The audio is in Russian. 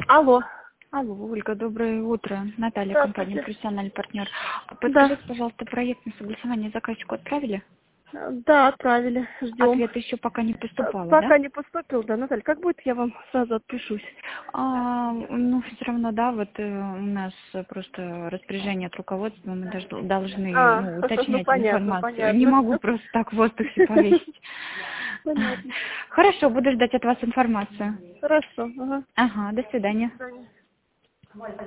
Алло. Алло, Ольга, доброе утро. Наталья, компания Здравствуйте. «Профессиональный партнер». Да. Подскажите, пожалуйста, проект на согласование заказчику отправили? Да, отправили. Ждем. Ответ еще пока не поступало, да? Пока не поступил, да, Наталья. Как будет, я вам сразу отпишусь. Ну, все равно, да, вот у нас просто распоряжение от руководства, мы должны Ну уточнять понятно, информацию. Не понятно. могу просто так в воздухе повесить. Понятно. Хорошо, буду ждать от вас информацию. Хорошо. Ага. Ага, до свидания. До свидания.